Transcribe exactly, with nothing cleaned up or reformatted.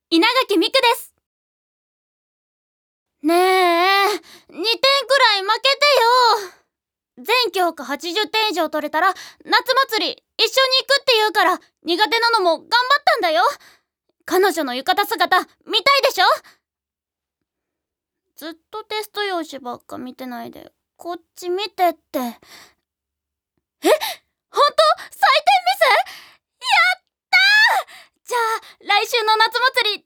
稲垣美久です。ねえ、にてんくらい負けてよ。全教科はちじゅってん以上取れたら夏祭り一緒に行くって言うから、苦手なのも頑張ったんだよ。彼女の浴衣姿見たいでしょ。ずっとテスト用紙ばっか見てないでこっち見てって。え、ほんと？採点ミス？やったー！じゃあ来週の夏祭り